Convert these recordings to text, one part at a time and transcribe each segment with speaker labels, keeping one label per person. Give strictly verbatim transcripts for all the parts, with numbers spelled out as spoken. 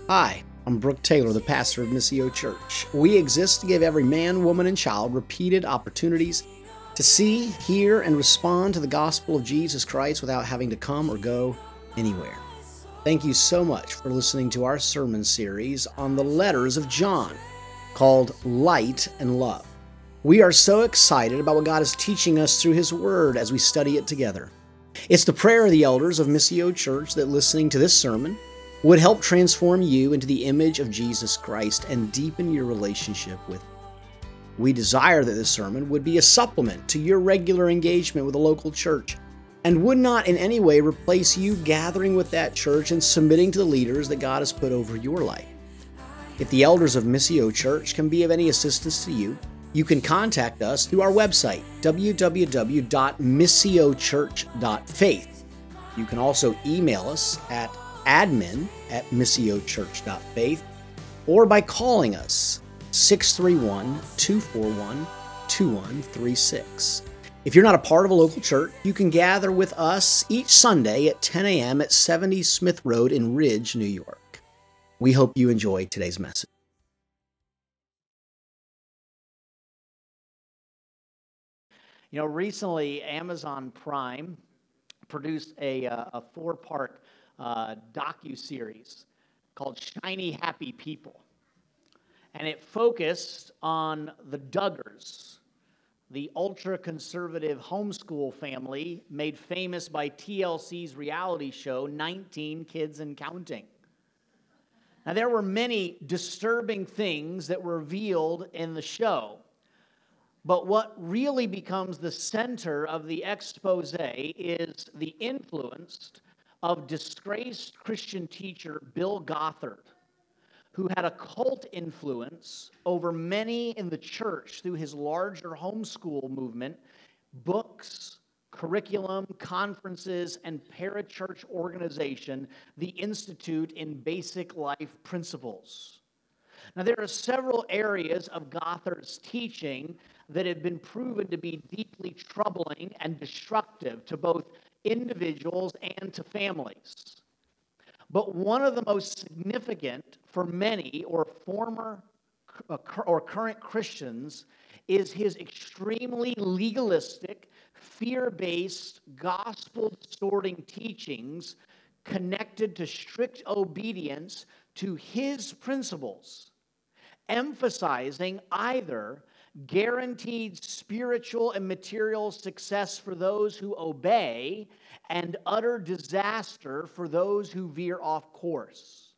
Speaker 1: Hi, I'm Brooke Taylor, the pastor of Missio Church. We exist to give every man, woman, and child repeated opportunities to see, hear, and respond to the gospel of Jesus Christ without having to come or go anywhere. Thank you so much for listening to our sermon series on the letters of John, called Light and Love. We are so excited about what God is teaching us through His Word as we study it together. It's the prayer of the elders of Missio Church that listening to this sermon would help transform you into the image of Jesus Christ and deepen your relationship with Him. We desire that this sermon would be a supplement to your regular engagement with a local church and would not in any way replace you gathering with that church and submitting to the leaders that God has put over your life. If the elders of Missio Church can be of any assistance to you, you can contact us through our website, w w w dot missio church dot faith. You can also email us at admin at missio church dot faith or by calling us six three one, two four one, two one three six. If you're not a part of a local church, you can gather with us each Sunday at ten a.m. at seventy Smith Road in Ridge, New York. We hope you enjoy today's message.
Speaker 2: You know, recently Amazon Prime produced a, uh, a four-part uh, docu-series called Shiny Happy People. And it focused on the Duggars, the ultra-conservative homeschool family made famous by T L C's reality show, nineteen Kids and Counting. Now, there were many disturbing things that were revealed in the show. But what really becomes the center of the expose is the influence of disgraced Christian teacher Bill Gothard, who had a cult influence over many in the church through his larger homeschool movement, books, curriculum, conferences, and parachurch organization, the Institute in Basic Life Principles. Now, there are several areas of Gothard's teaching that have been proven to be deeply troubling and destructive to both individuals and to families. But one of the most significant for many or former or current Christians is his extremely legalistic, fear-based, gospel-distorting teachings connected to strict obedience to his principles, emphasizing either guaranteed spiritual and material success for those who obey and utter disaster for those who veer off course.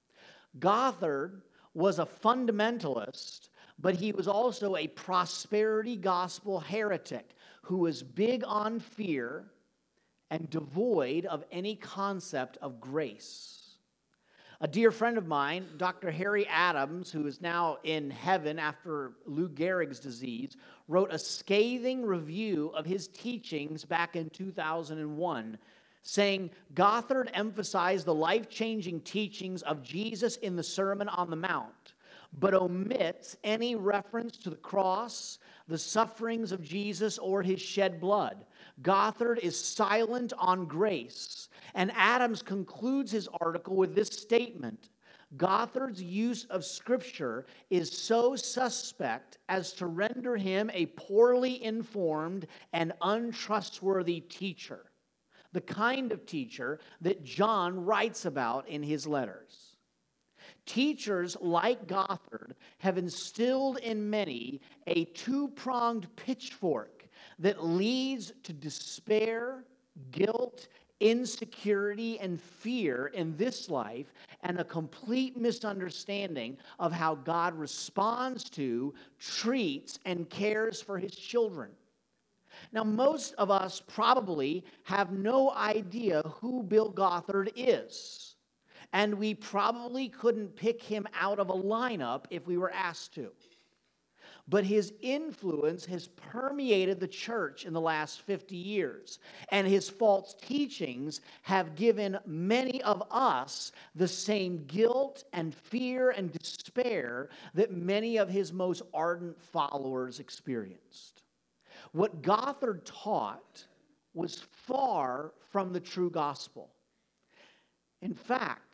Speaker 2: Gothard was a fundamentalist, but he was also a prosperity gospel heretic who was big on fear and devoid of any concept of grace. A dear friend of mine, Doctor Harry Adams, who is now in heaven after Lou Gehrig's disease, wrote a scathing review of his teachings back in two thousand one, saying Gothard emphasized the life-changing teachings of Jesus in the Sermon on the Mount, but omits any reference to the cross, the sufferings of Jesus, or his shed blood. Gothard is silent on grace. And Adams concludes his article with this statement: Gothard's use of Scripture is so suspect as to render him a poorly informed and untrustworthy teacher, the kind of teacher that John writes about in his letters. Teachers like Gothard have instilled in many a two-pronged pitchfork that leads to despair, guilt, insecurity, and fear in this life, and a complete misunderstanding of how God responds to, treats, and cares for His children. Now, most of us probably have no idea who Bill Gothard is, and we probably couldn't pick him out of a lineup if we were asked to. But his influence has permeated the church in the last fifty years, and his false teachings have given many of us the same guilt and fear and despair that many of his most ardent followers experienced. What Gothard taught was far from the true gospel. In fact,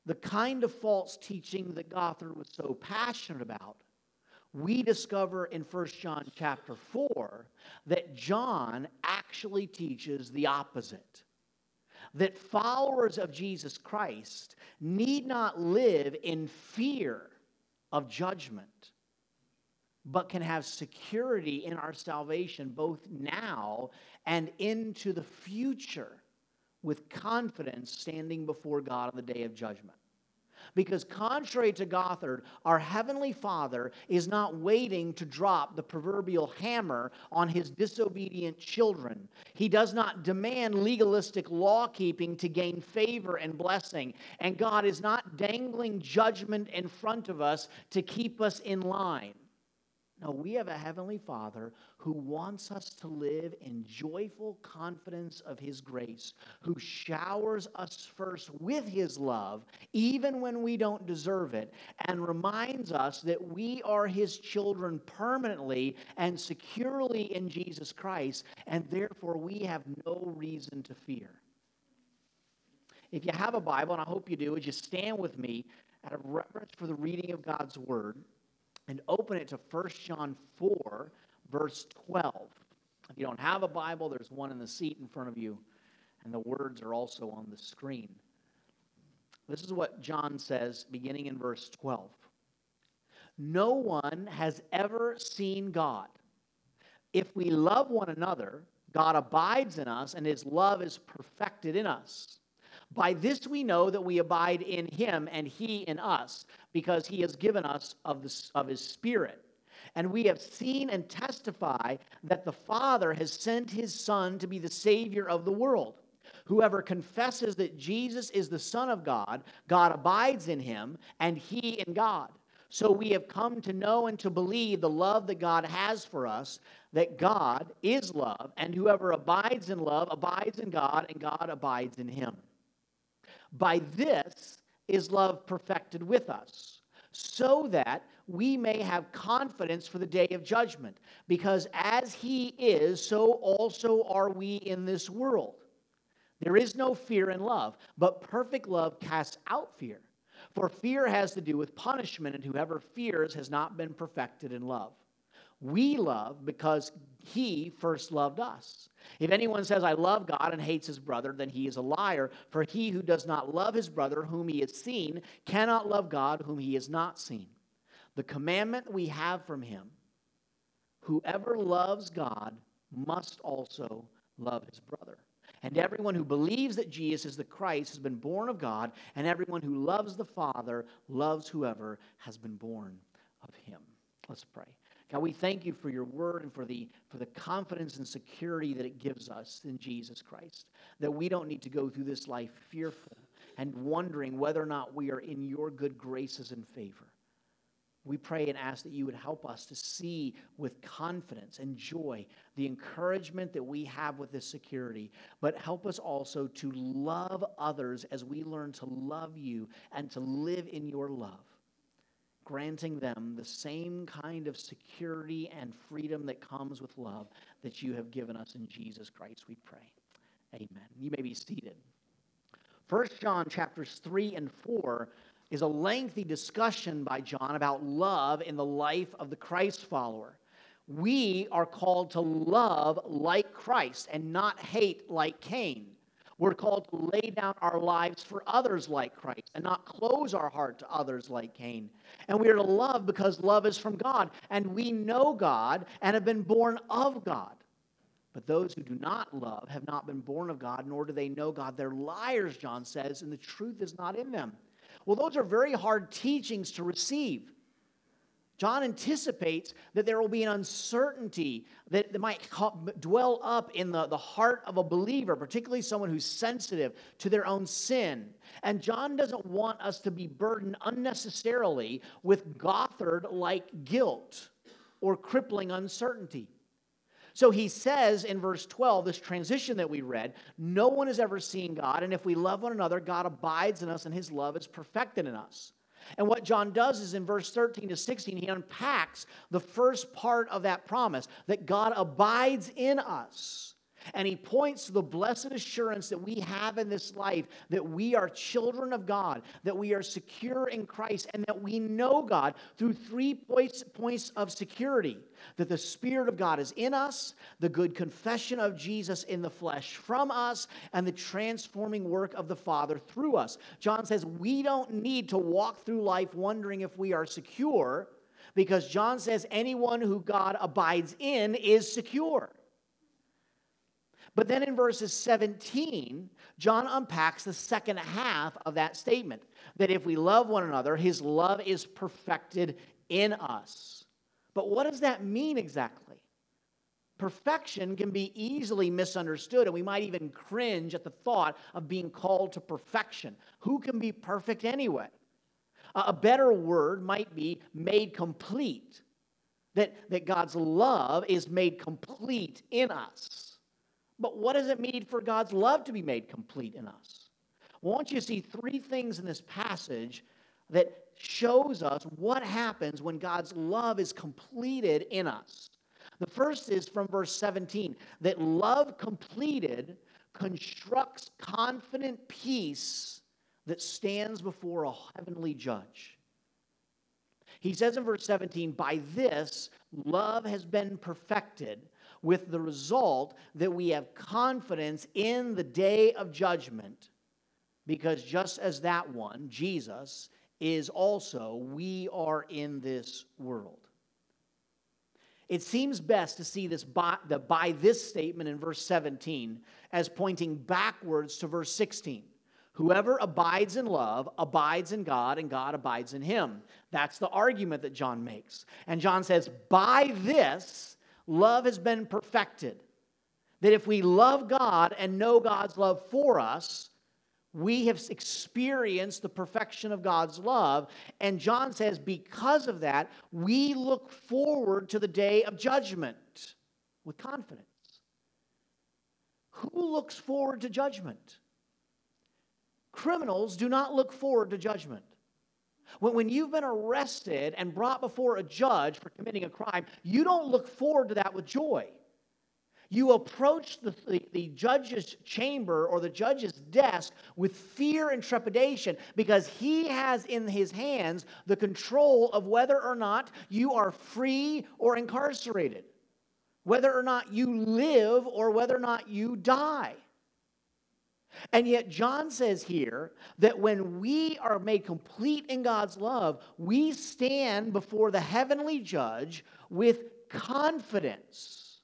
Speaker 2: the kind of false teaching that Gothard was so passionate about, we discover in First John chapter four that John actually teaches the opposite. That followers of Jesus Christ need not live in fear of judgment, but can have security in our salvation both now and into the future with confidence standing before God on the day of judgment. Because contrary to Gothard, our Heavenly Father is not waiting to drop the proverbial hammer on His disobedient children. He does not demand legalistic law-keeping to gain favor and blessing. And God is not dangling judgment in front of us to keep us in line. No, we have a Heavenly Father who wants us to live in joyful confidence of His grace, who showers us first with His love, even when we don't deserve it, and reminds us that we are His children permanently and securely in Jesus Christ, and therefore we have no reason to fear. If you have a Bible, and I hope you do, would you stand with me out of reverence for the reading of God's Word, and open it to First John four, verse twelve. If you don't have a Bible, there's one in the seat in front of you, and the words are also on the screen. This is what John says, beginning in verse twelve. No one has ever seen God. If we love one another, God abides in us, and His love is perfected in us. By this we know that we abide in Him and He in us, because He has given us of, the, of His Spirit. And we have seen and testify that the Father has sent His Son to be the Savior of the world. Whoever confesses that Jesus is the Son of God, God abides in Him, and He in God. So we have come to know and to believe the love that God has for us, that God is love, and whoever abides in love abides in God, and God abides in him. By this is love perfected with us, so that we may have confidence for the day of judgment. Because as He is, so also are we in this world. There is no fear in love, but perfect love casts out fear. For fear has to do with punishment, and whoever fears has not been perfected in love. We love because He first loved us. If anyone says, I love God, and hates his brother, then he is a liar. For he who does not love his brother whom he has seen cannot love God whom he has not seen. The commandment we have from Him, whoever loves God must also love his brother. And everyone who believes that Jesus is the Christ has been born of God, and everyone who loves the Father loves whoever has been born of Him. Let's pray. God, we thank You for Your word and for the, for the confidence and security that it gives us in Jesus Christ, that we don't need to go through this life fearful and wondering whether or not we are in Your good graces and favor. We pray and ask that You would help us to see with confidence and joy the encouragement that we have with this security, but help us also to love others as we learn to love You and to live in Your love, granting them the same kind of security and freedom that comes with love that You have given us in Jesus Christ, we pray. Amen. You may be seated. First John chapters three and four is a lengthy discussion by John about love in the life of the Christ follower. We are called to love like Christ and not hate like Cain. We're called to lay down our lives for others like Christ and not close our heart to others like Cain. And we are to love because love is from God, and we know God and have been born of God. But those who do not love have not been born of God, nor do they know God. They're liars, John says, and the truth is not in them. Well, those are very hard teachings to receive. John anticipates that there will be an uncertainty that, that might dwell up in the, the heart of a believer, particularly someone who's sensitive to their own sin. And John doesn't want us to be burdened unnecessarily with Gothard-like guilt or crippling uncertainty. So he says in verse twelve, this transition that we read, no one has ever seen God, and if we love one another, God abides in us, and His love is perfected in us. And what John does is in verse thirteen to sixteen, he unpacks the first part of that promise, that God abides in us. And he points to the blessed assurance that we have in this life, that we are children of God, that we are secure in Christ, and that we know God through three points, points of security. That the Spirit of God is in us, the good confession of Jesus in the flesh from us, and the transforming work of the Father through us. John says we don't need to walk through life wondering if we are secure, because John says anyone who God abides in is secure. But then in verses seventeen, John unpacks the second half of that statement, that if we love one another, his love is perfected in us. But what does that mean exactly? Perfection can be easily misunderstood, and we might even cringe at the thought of being called to perfection. Who can be perfect anyway? A better word might be made complete, that, that God's love is made complete in us. But what does it mean for God's love to be made complete in us? Well, I want you to see three things in this passage that shows us what happens when God's love is completed in us. The first is from verse seventeen, that love completed constructs confident peace that stands before a heavenly judge. He says in verse seventeen, by this love has been perfected, with the result that we have confidence in the day of judgment, because just as that one, Jesus, is also, we are in this world. It seems best to see this by, the, by this statement in verse seventeen as pointing backwards to verse sixteen. Whoever abides in love abides in God, and God abides in him. That's the argument that John makes. And John says, by this, love has been perfected. That if we love God and know God's love for us, we have experienced the perfection of God's love. And John says, because of that, we look forward to the day of judgment with confidence. Who looks forward to judgment? Criminals do not look forward to judgment. When, when you've been arrested and brought before a judge for committing a crime, you don't look forward to that with joy. You approach the, the, the judge's chamber or the judge's desk with fear and trepidation, because he has in his hands the control of whether or not you are free or incarcerated, whether or not you live or whether or not you die. And yet John says here that when we are made complete in God's love, we stand before the heavenly judge with confidence.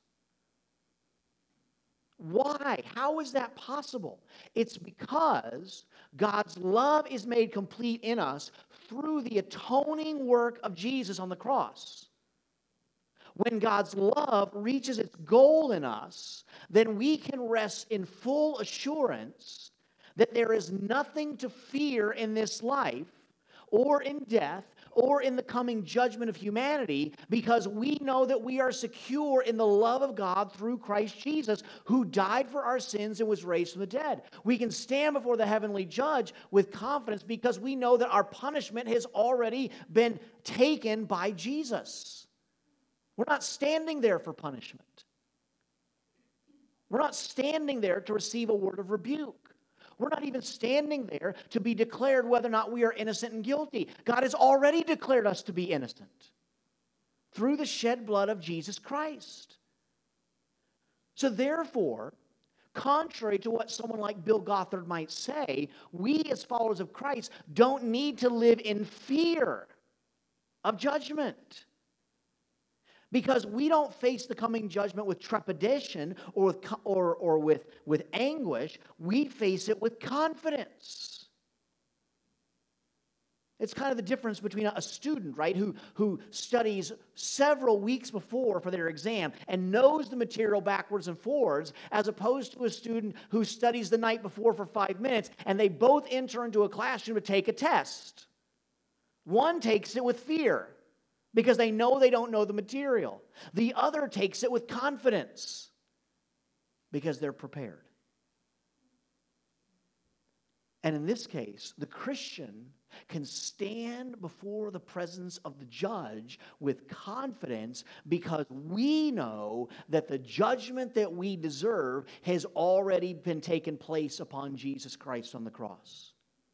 Speaker 2: Why? How is that possible? It's because God's love is made complete in us through the atoning work of Jesus on the cross. When God's love reaches its goal in us, then we can rest in full assurance that there is nothing to fear in this life or in death or in the coming judgment of humanity, because we know that we are secure in the love of God through Christ Jesus, who died for our sins and was raised from the dead. We can stand before the heavenly judge with confidence because we know that our punishment has already been taken by Jesus. We're not standing there for punishment. We're not standing there to receive a word of rebuke. We're not even standing there to be declared whether or not we are innocent and guilty. God has already declared us to be innocent through the shed blood of Jesus Christ. So therefore, contrary to what someone like Bill Gothard might say, we as followers of Christ don't need to live in fear of judgment. Because we don't face the coming judgment with trepidation or with, or, or with, with anguish. We face it with confidence. It's kind of the difference between a student, right, who, who studies several weeks before for their exam and knows the material backwards and forwards, as opposed to a student who studies the night before for five minutes, and they both enter into a classroom to take a test. One takes it with fear, because they know they don't know the material. The other takes it with confidence because they're prepared. And in this case, the Christian can stand before the presence of the judge with confidence because we know that the judgment that we deserve has already been taken place upon Jesus Christ on the cross.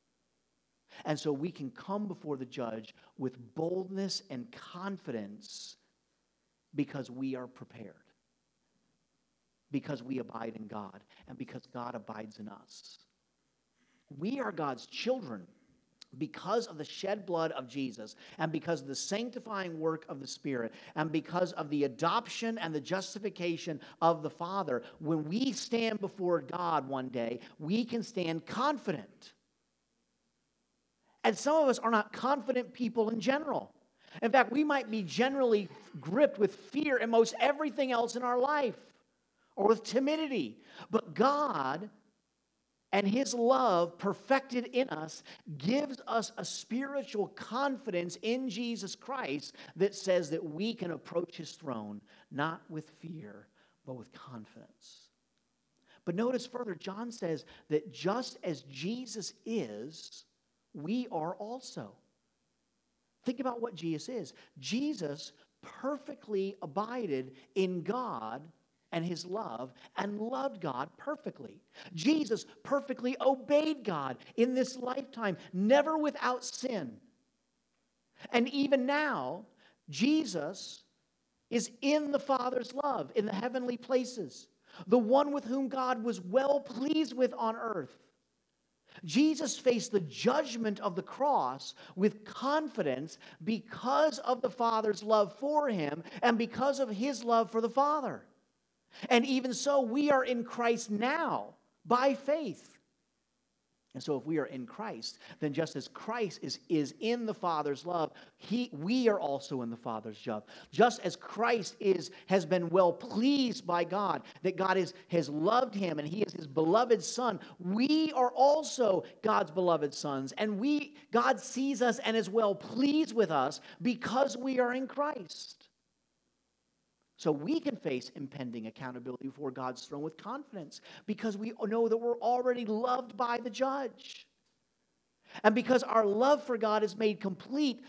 Speaker 2: And so we can come before the judge with boldness and confidence because we are prepared, because we abide in God, and because God abides in us. We are God's children because of the shed blood of Jesus, and because of the sanctifying work of the Spirit, and because of the adoption and the justification of the Father. When we stand before God one day, we can stand confident. And some of us are not confident people in general. In fact, we might be generally gripped with fear in most everything else in our life, or with timidity. But God and His love perfected in us gives us a spiritual confidence in Jesus Christ that says that we can approach His throne not with fear, but with confidence. But notice further, John says that just as Jesus is, we are also. Think about what Jesus is. Jesus perfectly abided in God and His love, and loved God perfectly. Jesus perfectly obeyed God in this lifetime, never without sin. And even now, Jesus is in the Father's love, in the heavenly places, the one with whom God was well pleased with on earth. Jesus faced the judgment of the cross with confidence because of the Father's love for Him and because of His love for the Father. And even so, we are in Christ now by faith. And so if we are in Christ, then just as Christ is, is in the Father's love, he, we are also in the Father's love. Just as Christ is, has been well pleased by God, that God is, has loved Him and He is His beloved Son, we are also God's beloved sons. And we, God sees us and is well pleased with us because we are in Christ. So we can face impending accountability before God's throne with confidence because we know that we're already loved by the judge. And because our love for God is made complete,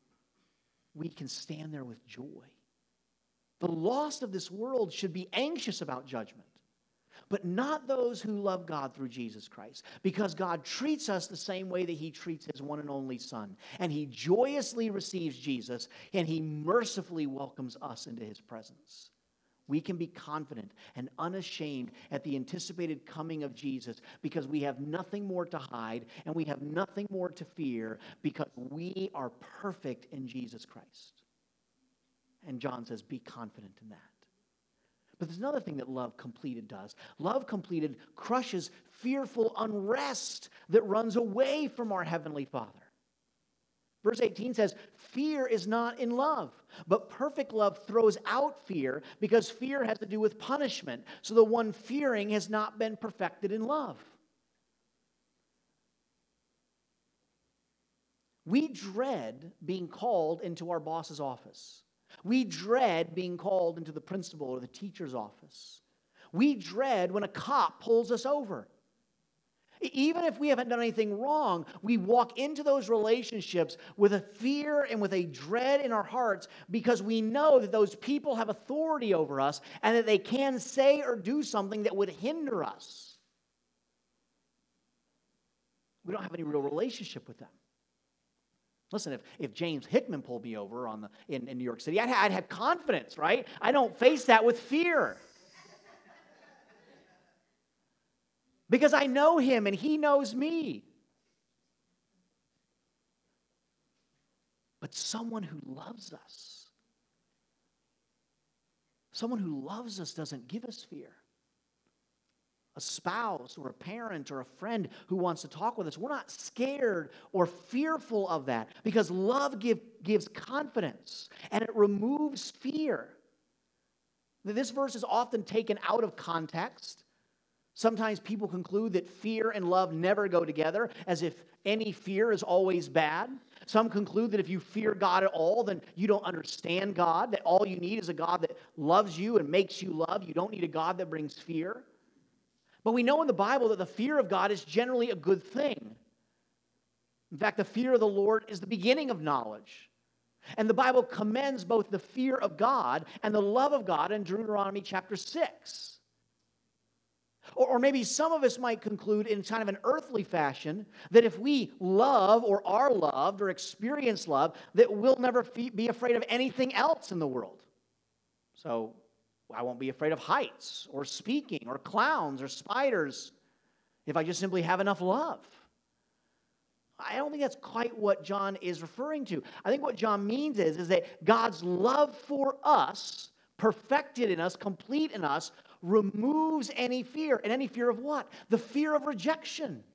Speaker 2: we can stand there with joy. The lost of this world should be anxious about judgment, but not those who love God through Jesus Christ, because God treats us the same way that He treats His one and only Son. And He joyously receives Jesus, and He mercifully welcomes us into His presence. We can be confident and unashamed at the anticipated coming of Jesus because we have nothing more to hide and we have nothing more to fear because we are perfect in Jesus Christ. And John says, be confident in that. But there's another thing that love completed does. Love completed crushes fearful unrest that runs away from our Heavenly Father. Verse eighteen says, fear is not in love, but perfect love throws out fear because fear has to do with punishment. So the one fearing has not been perfected in love. We dread being called into our boss's office. We dread being called into the principal or the teacher's office. We dread when a cop pulls us over. Even if we haven't done anything wrong, we walk into those relationships with a fear and with a dread in our hearts because we know that those people have authority over us and that they can say or do something that would hinder us. We don't have any real relationship with them. Listen, if, if James Hickman pulled me over on the, in, in New York City, I'd, I'd have confidence, right? I don't face that with fear. Because I know him and he knows me. But someone who loves us, someone who loves us doesn't give us fear. A spouse or a parent or a friend who wants to talk with us, we're not scared or fearful of that because love give, gives confidence and it removes fear. This verse is often taken out of context. Sometimes people conclude that fear and love never go together, as if any fear is always bad. Some conclude that if you fear God at all, then you don't understand God, that all you need is a God that loves you and makes you love. You don't need a God that brings fear. But we know in the Bible that the fear of God is generally a good thing. In fact, the fear of the Lord is the beginning of knowledge. And the Bible commends both the fear of God and the love of God in Deuteronomy chapter six. Or, or maybe some of us might conclude in kind of an earthly fashion that if we love or are loved or experience love, that we'll never be afraid of anything else in the world. So I won't be afraid of heights or speaking or clowns or spiders if I just simply have enough love. I don't think that's quite what John is referring to. I think what John means is, is that God's love for us, perfected in us, complete in us, removes any fear. And any fear of what? The fear of rejection.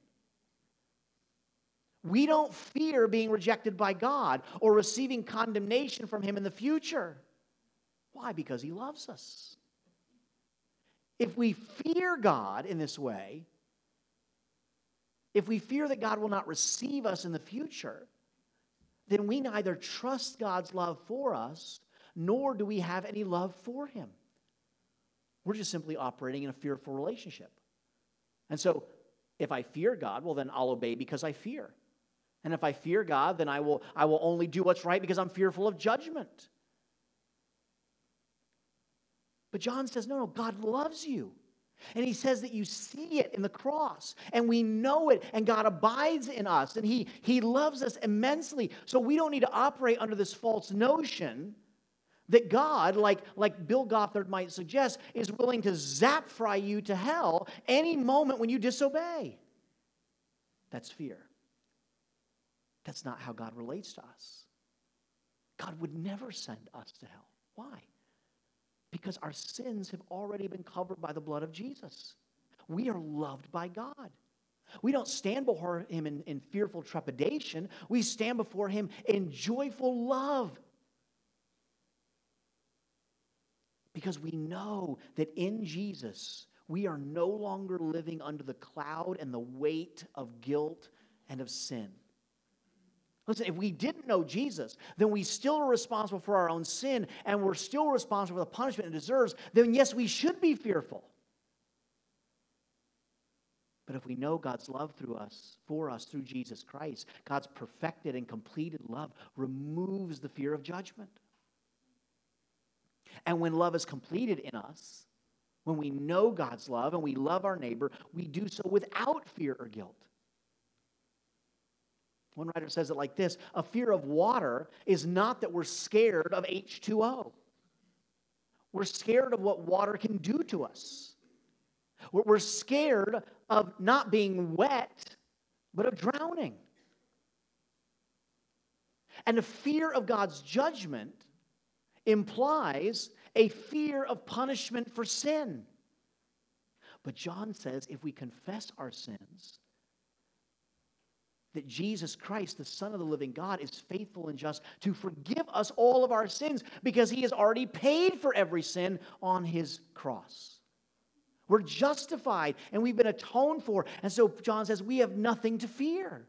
Speaker 2: We don't fear being rejected by God or receiving condemnation from Him in the future. Why? Because He loves us. If we fear God in this way, if we fear that God will not receive us in the future, then we neither trust God's love for us, nor do we have any love for Him. We're just simply operating in a fearful relationship. And so, if I fear God, well, then I'll obey because I fear. And if I fear God, then I will, I will only do what's right because I'm fearful of judgment. But John says, no, no, God loves you. And He says that you see it in the cross. And we know it. And God abides in us. And He, he loves us immensely. So we don't need to operate under this false notion that God, like, like Bill Gothard might suggest, is willing to zap fry you to hell any moment when you disobey. That's fear. That's not how God relates to us. God would never send us to hell. Why? Because our sins have already been covered by the blood of Jesus. We are loved by God. We don't stand before Him in, in fearful trepidation. We stand before Him in joyful love. Because we know that in Jesus, we are no longer living under the cloud and the weight of guilt and of sin. Listen, if we didn't know Jesus, then we still are responsible for our own sin, and we're still responsible for the punishment it deserves, then yes, we should be fearful. But if we know God's love through us, for us, through Jesus Christ, God's perfected and completed love removes the fear of judgment. And when love is completed in us, when we know God's love and we love our neighbor, we do so without fear or guilt. One writer says it like this: a fear of water is not that we're scared of H two O. We're scared of what water can do to us. We're scared of not being wet, but of drowning. And the fear of God's judgment implies a fear of punishment for sin. But John says if we confess our sins, that Jesus Christ, the Son of the living God, is faithful and just to forgive us all of our sins because He has already paid for every sin on His cross. We're justified and we've been atoned for. And so John says we have nothing to fear.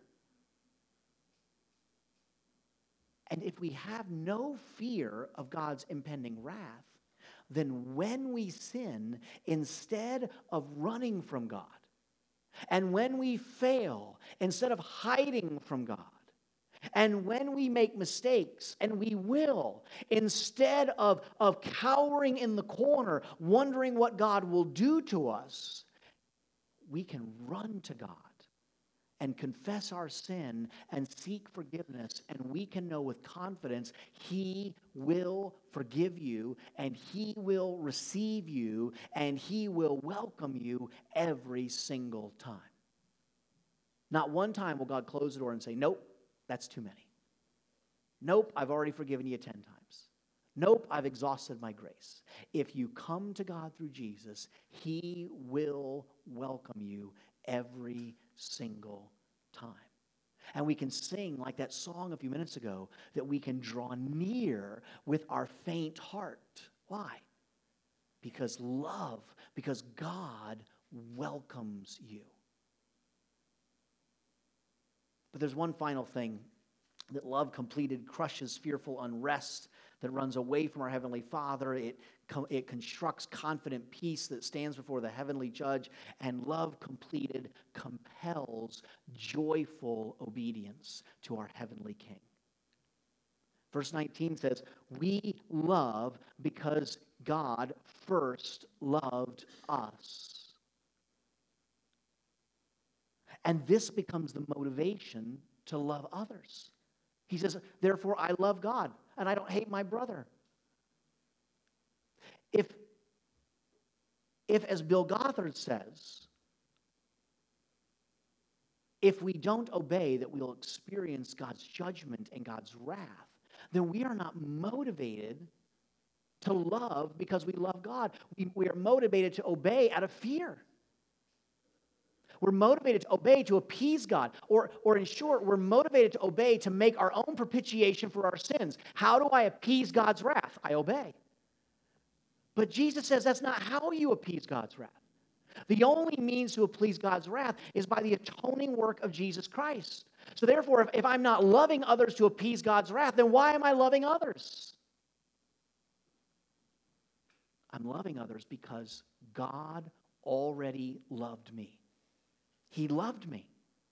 Speaker 2: And if we have no fear of God's impending wrath, then when we sin, instead of running from God, and when we fail, instead of hiding from God, and when we make mistakes, and we will, instead of, of cowering in the corner, wondering what God will do to us, we can run to God and confess our sin and seek forgiveness, and we can know with confidence He will forgive you, and He will receive you, and He will welcome you every single time. Not one time will God close the door and say, nope, that's too many. Nope, I've already forgiven you ten times. Nope, I've exhausted my grace. If you come to God through Jesus, He will welcome you every single time. And we can sing like that song a few minutes ago, that we can draw near with our faint heart. Why? Because love, because God welcomes you. But there's one final thing that love completed crushes fearful unrest that runs away from our Heavenly Father. It, it constructs confident peace that stands before the heavenly judge. And love completed compels joyful obedience to our heavenly King. Verse nineteen says, we love because God first loved us. And this becomes the motivation to love others. He says, therefore I love God and I don't hate my brother. If, if as Bill Gothard says, if we don't obey, that we'll experience God's judgment and God's wrath, then we are not motivated to love because we love God. We, we are motivated to obey out of fear. We're motivated to obey to appease God. Or, or in short, we're motivated to obey to make our own propitiation for our sins. How do I appease God's wrath? I obey. But Jesus says that's not how you appease God's wrath. The only means to appease God's wrath is by the atoning work of Jesus Christ. So therefore, if, if I'm not loving others to appease God's wrath, then why am I loving others? I'm loving others because God already loved me. He loved me.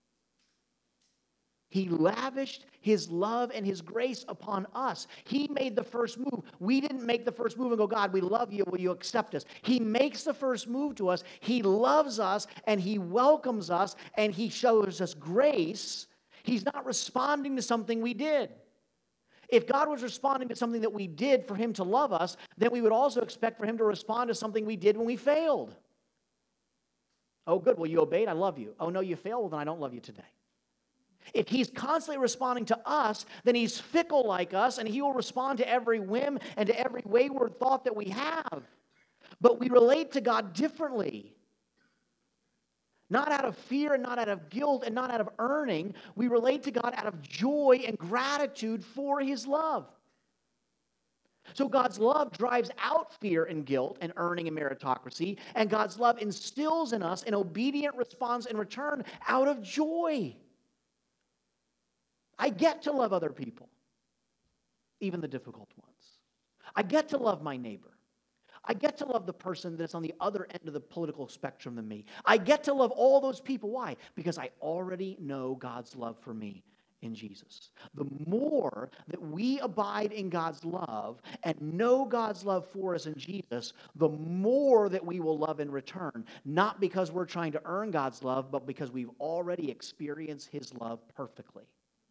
Speaker 2: He lavished His love and His grace upon us. He made the first move. We didn't make the first move and go, God, we love you. Will you accept us? He makes the first move to us. He loves us and He welcomes us and He shows us grace. He's not responding to something we did. If God was responding to something that we did for Him to love us, then we would also expect for Him to respond to something we did when we failed. Oh, good. Well, you obeyed. I love you. Oh, no, you failed. Well, then I don't love you today. If He's constantly responding to us, then He's fickle like us, and He will respond to every whim and to every wayward thought that we have. But we relate to God differently. Not out of fear and not out of guilt and not out of earning. We relate to God out of joy and gratitude for His love. So God's love drives out fear and guilt and earning and meritocracy, and God's love instills in us an obedient response in return out of joy. I get to love other people, even the difficult ones. I get to love my neighbor. I get to love the person that's on the other end of the political spectrum than me. I get to love all those people. Why? Because I already know God's love for me in Jesus. The more that we abide in God's love and know God's love for us in Jesus, the more that we will love in return. Not because we're trying to earn God's love, but because we've already experienced His love perfectly.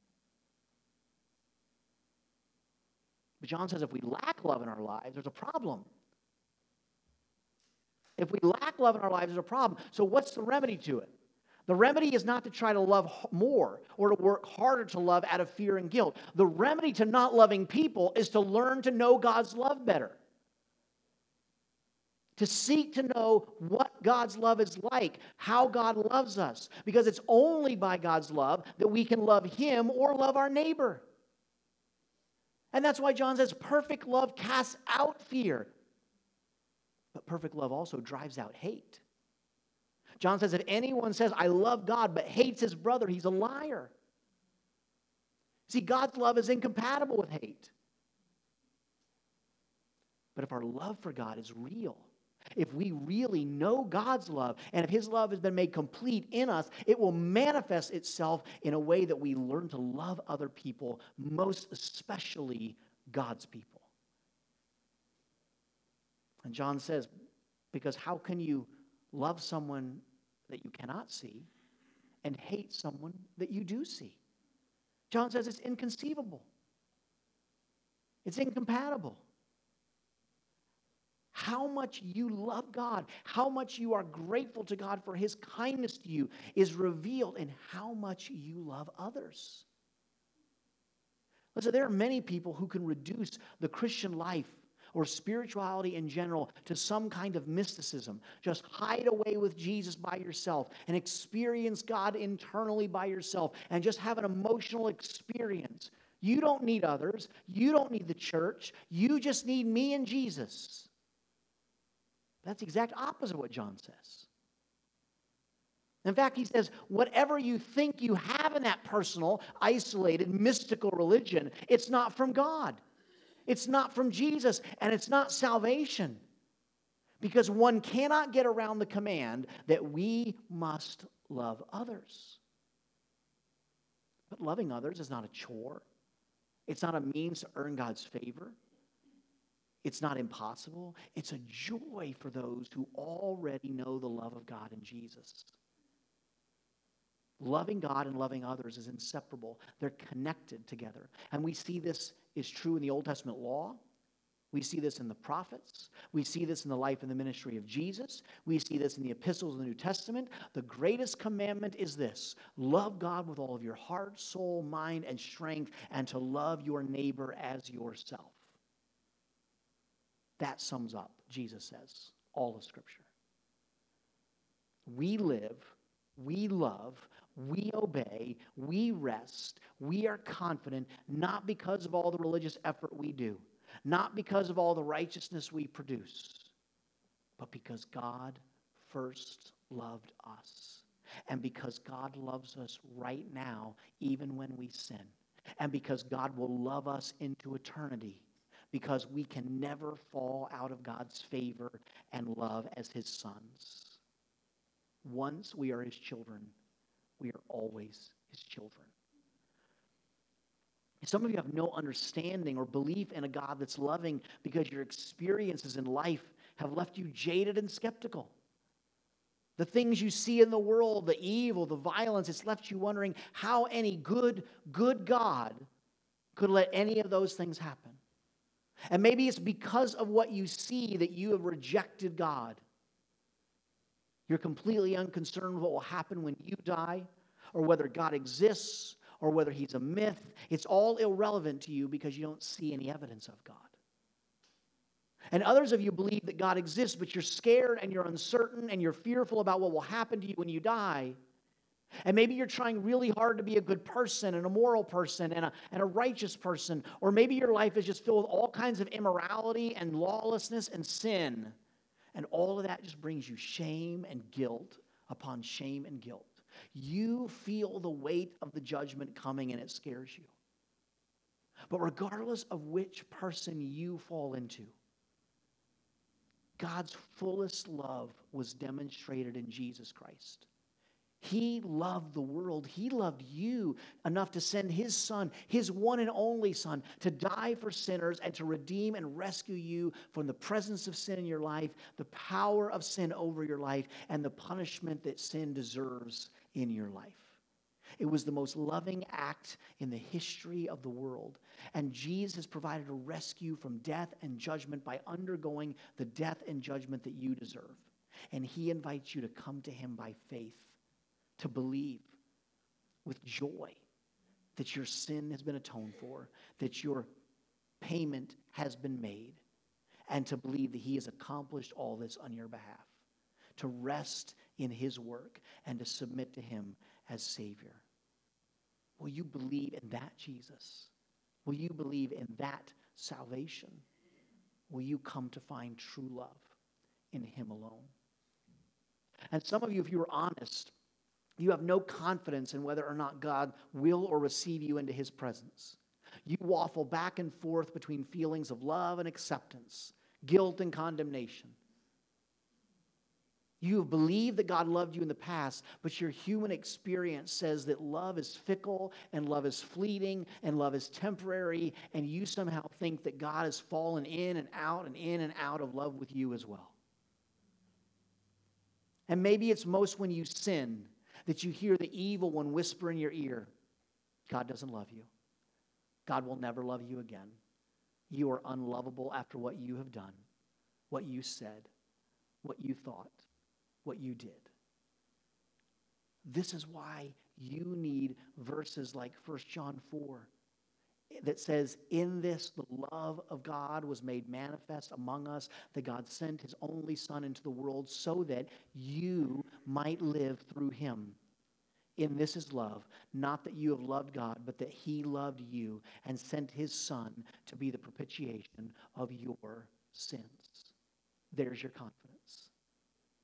Speaker 2: But John says if we lack love in our lives, there's a problem. If we lack love in our lives, there's a problem. So what's the remedy to it? The remedy is not to try to love more or to work harder to love out of fear and guilt. The remedy to not loving people is to learn to know God's love better. To seek to know what God's love is like, how God loves us. Because it's only by God's love that we can love Him or love our neighbor. And that's why John says perfect love casts out fear. But perfect love also drives out hate. John says if anyone says, I love God, but hates his brother, he's a liar. See, God's love is incompatible with hate. But if our love for God is real, if we really know God's love, and if His love has been made complete in us, it will manifest itself in a way that we learn to love other people, most especially God's people. And John says, because how can you love someone that you cannot see and hate someone that you do see? John says it's inconceivable. It's incompatible. How much you love God, how much you are grateful to God for His kindness to you is revealed in how much you love others. Listen, there are many people who can reduce the Christian life or spirituality in general to some kind of mysticism. Just hide away with Jesus by yourself and experience God internally by yourself and just have an emotional experience. You don't need others. You don't need the church. You just need me and Jesus. That's the exact opposite of what John says. In fact, he says, whatever you think you have in that personal, isolated, mystical religion, it's not from God. It's not from Jesus, and it's not salvation. Because one cannot get around the command that we must love others. But loving others is not a chore. It's not a means to earn God's favor. It's not impossible. It's a joy for those who already know the love of God in Jesus. Loving God and loving others is inseparable. They're connected together. And we see this is true in the Old Testament law. We see this in the prophets. We see this in the life and the ministry of Jesus. We see this in the epistles of the New Testament. The greatest commandment is this: love God with all of your heart, soul, mind, and strength, and to love your neighbor as yourself. That sums up, Jesus says, all of Scripture. We live, we love, we obey, we rest, we are confident, not because of all the religious effort we do, not because of all the righteousness we produce, but because God first loved us. And because God loves us right now, even when we sin. And because God will love us into eternity. Because we can never fall out of God's favor and love as His sons. Once we are His children, we are always His children. Some of you have no understanding or belief in a God that's loving because your experiences in life have left you jaded and skeptical. The things you see in the world, the evil, the violence, it's left you wondering how any good, good God could let any of those things happen. And maybe it's because of what you see that you have rejected God. You're completely unconcerned with what will happen when you die, or whether God exists, or whether He's a myth. It's all irrelevant to you because you don't see any evidence of God. And others of you believe that God exists, but you're scared and you're uncertain and you're fearful about what will happen to you when you die. And maybe you're trying really hard to be a good person and a moral person and a, and a righteous person. Or maybe your life is just filled with all kinds of immorality and lawlessness and sin. And all of that just brings you shame and guilt upon shame and guilt. You feel the weight of the judgment coming and it scares you. But regardless of which person you fall into, God's fullest love was demonstrated in Jesus Christ. He loved the world. He loved you enough to send His Son, His one and only Son, to die for sinners and to redeem and rescue you from the presence of sin in your life, the power of sin over your life, and the punishment that sin deserves in your life. It was the most loving act in the history of the world. And Jesus provided a rescue from death and judgment by undergoing the death and judgment that you deserve. And He invites you to come to Him by faith, to believe with joy that your sin has been atoned for, that your payment has been made, and to believe that He has accomplished all this on your behalf, to rest in His work and to submit to Him as Savior. Will you believe in that Jesus? Will you believe in that salvation? Will you come to find true love in Him alone? And some of you, if you were honest, you have no confidence in whether or not God will or receive you into His presence. You waffle back and forth between feelings of love and acceptance, guilt and condemnation. You have believed that God loved you in the past, but your human experience says that love is fickle and love is fleeting and love is temporary, and you somehow think that God has fallen in and out and in and out of love with you as well. And maybe it's most when you sin that you hear the evil one whisper in your ear, God doesn't love you. God will never love you again. You are unlovable after what you have done, what you said, what you thought, what you did. This is why you need verses like First John four that says, in this the love of God was made manifest among us, that God sent His only Son into the world so that you might live through Him. In this is love, not that you have loved God, but that He loved you and sent His Son to be the propitiation of your sins. There's your confidence.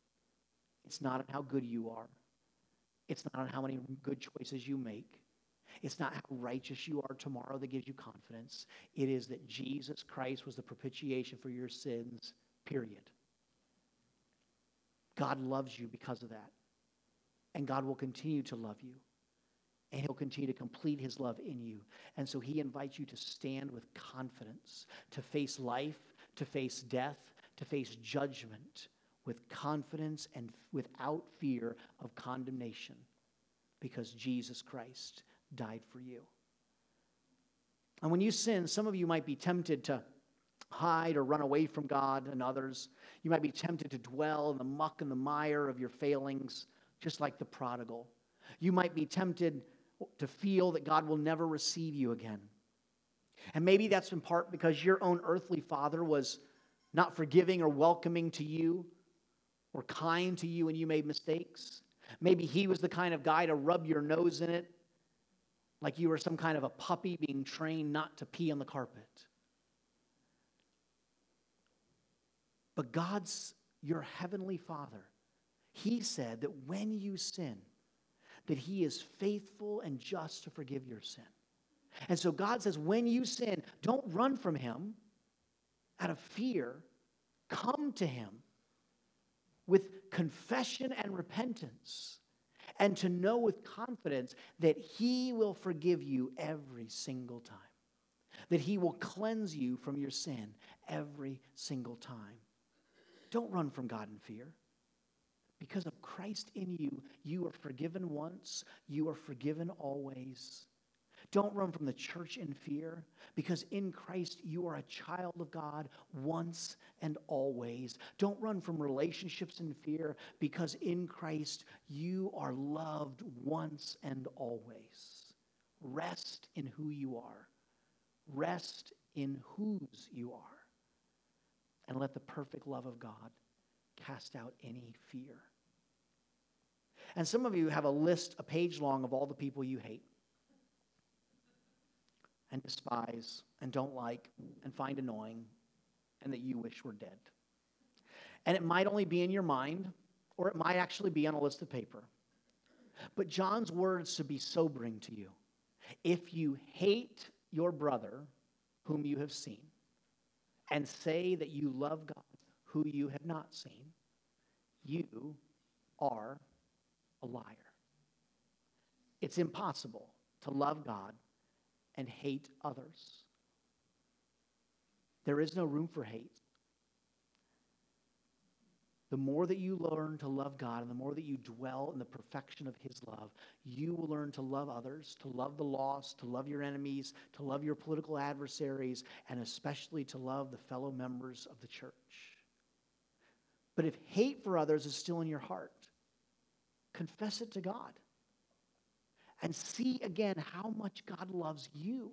Speaker 2: It's not on how good you are. It's not on how many good choices you make. It's not how righteous you are tomorrow that gives you confidence. It is that Jesus Christ was the propitiation for your sins, period. God loves you because of that. And God will continue to love you. And he'll continue to complete his love in you. And so he invites you to stand with confidence, to face life, to face death, to face judgment with confidence and without fear of condemnation, because Jesus Christ died for you. And when you sin, some of you might be tempted to hide or run away from God, and others, you might be tempted to dwell in the muck and the mire of your failings, just like the prodigal. You might be tempted to feel that God will never receive you again. And maybe that's in part because your own earthly father was not forgiving or welcoming to you or kind to you when you made mistakes. Maybe he was the kind of guy to rub your nose in it like you were some kind of a puppy being trained not to pee on the carpet. But God's your heavenly Father. He said that when you sin, that he is faithful and just to forgive your sin. And so God says, when you sin, don't run from him out of fear. Come to him with confession and repentance, and to know with confidence that he will forgive you every single time, that he will cleanse you from your sin every single time. Don't run from God in fear. Because of Christ in you, you are forgiven once, you are forgiven always. Don't run from the church in fear, because in Christ you are a child of God once and always. Don't run from relationships in fear, because in Christ you are loved once and always. Rest in who you are. Rest in whose you are. And let the perfect love of God cast out any fear. And some of you have a list, a page long, of all the people you hate and despise and don't like and find annoying and that you wish were dead. And it might only be in your mind, or it might actually be on a list of paper. But John's words should be sobering to you. If you hate your brother whom you have seen, and say that you love God who you have not seen, you are a liar. It's impossible to love God and hate others. There is no room for hate. The more that you learn to love God and the more that you dwell in the perfection of his love, you will learn to love others, to love the lost, to love your enemies, to love your political adversaries, and especially to love the fellow members of the church. But if hate for others is still in your heart, confess it to God and see again how much God loves you.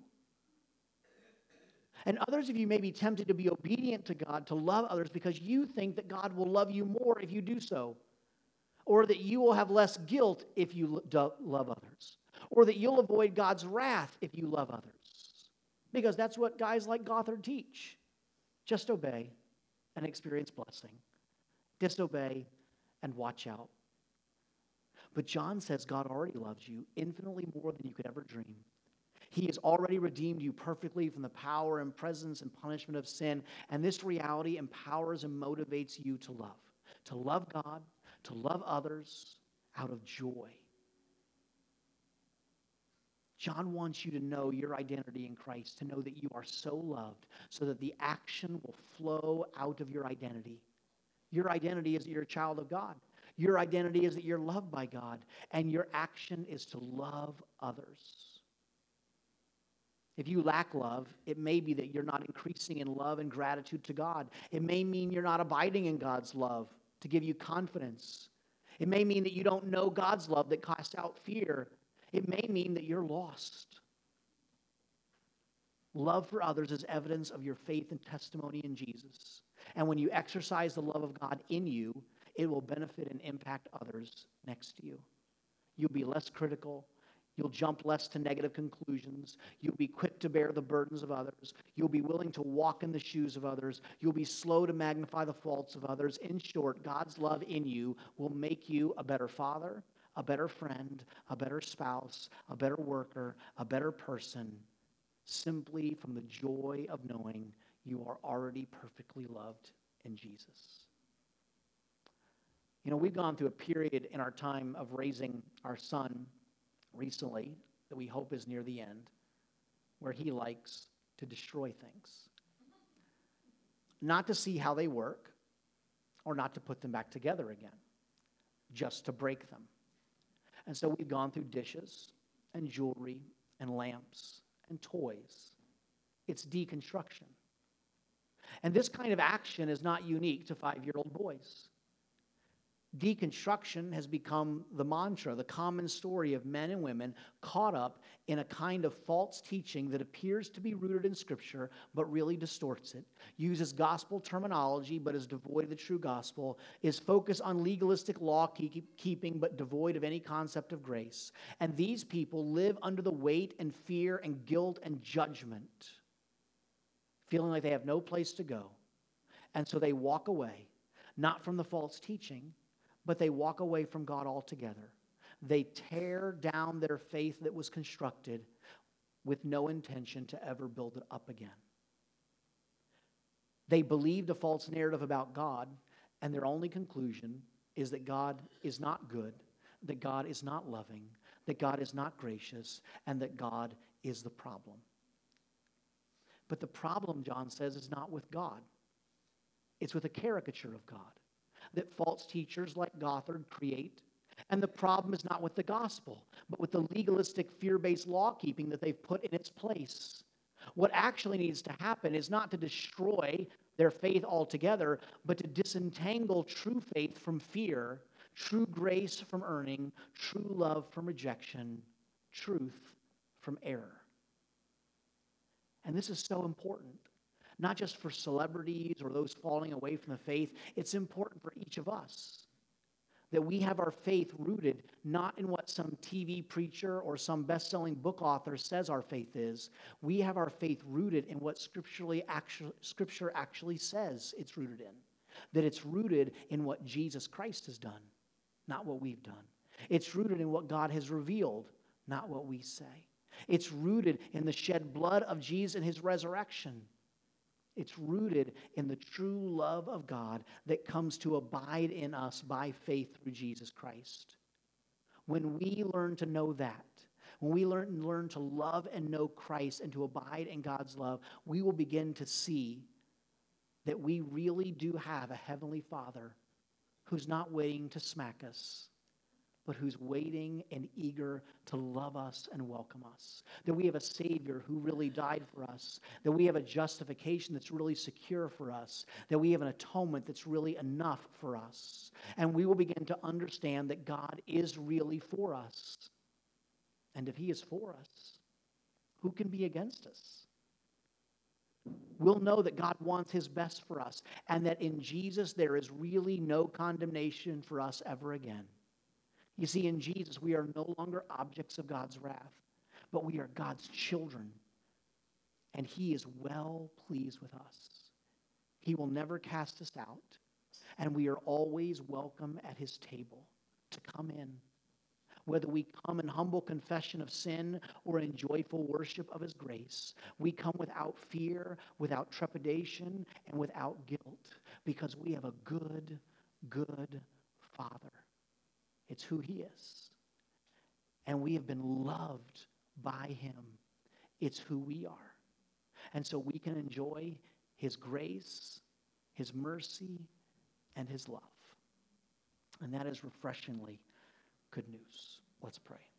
Speaker 2: And others of you may be tempted to be obedient to God, to love others, because you think that God will love you more if you do so, or that you will have less guilt if you love others, or that you'll avoid God's wrath if you love others, because that's what guys like Gothard teach. Just obey and experience blessing. Disobey and watch out. But John says God already loves you infinitely more than you could ever dream. He has already redeemed you perfectly from the power and presence and punishment of sin. And this reality empowers and motivates you to love. To love God, to love others out of joy. John wants you to know your identity in Christ, to know that you are so loved, so that the action will flow out of your identity. Your identity is that you're a child of God. Your identity is that you're loved by God. And your action is to love others. If you lack love, it may be that you're not increasing in love and gratitude to God. It may mean you're not abiding in God's love to give you confidence. It may mean that you don't know God's love that casts out fear. It may mean that you're lost. Love for others is evidence of your faith and testimony in Jesus. And when you exercise the love of God in you, it will benefit and impact others next to you. You'll be less critical. You'll jump less to negative conclusions. You'll be quick to bear the burdens of others. You'll be willing to walk in the shoes of others. You'll be slow to magnify the faults of others. In short, God's love in you will make you a better father, a better friend, a better spouse, a better worker, a better person, simply from the joy of knowing you are already perfectly loved in Jesus. You know, we've gone through a period in our time of raising our son recently that we hope is near the end, where he likes to destroy things. Not to see how they work, or not to put them back together again, just to break them. And so we've gone through dishes and jewelry and lamps and toys. It's deconstruction. And this kind of action is not unique to five-year-old boys. Deconstruction has become the mantra, the common story of men and women caught up in a kind of false teaching that appears to be rooted in Scripture, but really distorts it, uses gospel terminology, but is devoid of the true gospel, is focused on legalistic law-keeping, but devoid of any concept of grace. And these people live under the weight and fear and guilt and judgment, feeling like they have no place to go. And so they walk away, not from the false teaching, but they walk away from God altogether. They tear down their faith that was constructed with no intention to ever build it up again. They believed a false narrative about God, and their only conclusion is that God is not good, that God is not loving, that God is not gracious, and that God is the problem. But the problem, John says, is not with God. It's with a caricature of God that false teachers like Gothard create. And the problem is not with the gospel, but with the legalistic, fear-based law-keeping that they've put in its place. What actually needs to happen is not to destroy their faith altogether, but to disentangle true faith from fear, true grace from earning, true love from rejection, truth from error. And this is so important. Not just for celebrities or those falling away from the faith. It's important for each of us that we have our faith rooted not in what some T V preacher or some best-selling book author says our faith is. We have our faith rooted in what scripturally actually, Scripture actually says it's rooted in. That it's rooted in what Jesus Christ has done, not what we've done. It's rooted in what God has revealed, not what we say. It's rooted in the shed blood of Jesus and his resurrection. It's rooted in the true love of God that comes to abide in us by faith through Jesus Christ. When we learn to know that, when we learn, learn to love and know Christ and to abide in God's love, we will begin to see that we really do have a heavenly Father who's not waiting to smack us, but who's waiting and eager to love us and welcome us. That we have a Savior who really died for us. That we have a justification that's really secure for us. That we have an atonement that's really enough for us. And we will begin to understand that God is really for us. And if he is for us, who can be against us? We'll know that God wants his best for us, and that in Jesus there is really no condemnation for us ever again. You see, in Jesus, we are no longer objects of God's wrath, but we are God's children, and he is well pleased with us. He will never cast us out, and we are always welcome at his table to come in. Whether we come in humble confession of sin or in joyful worship of his grace, we come without fear, without trepidation, and without guilt, because we have a good, good Father. It's who he is. And we have been loved by him. It's who we are. And so we can enjoy his grace, his mercy, and his love. And that is refreshingly good news. Let's pray.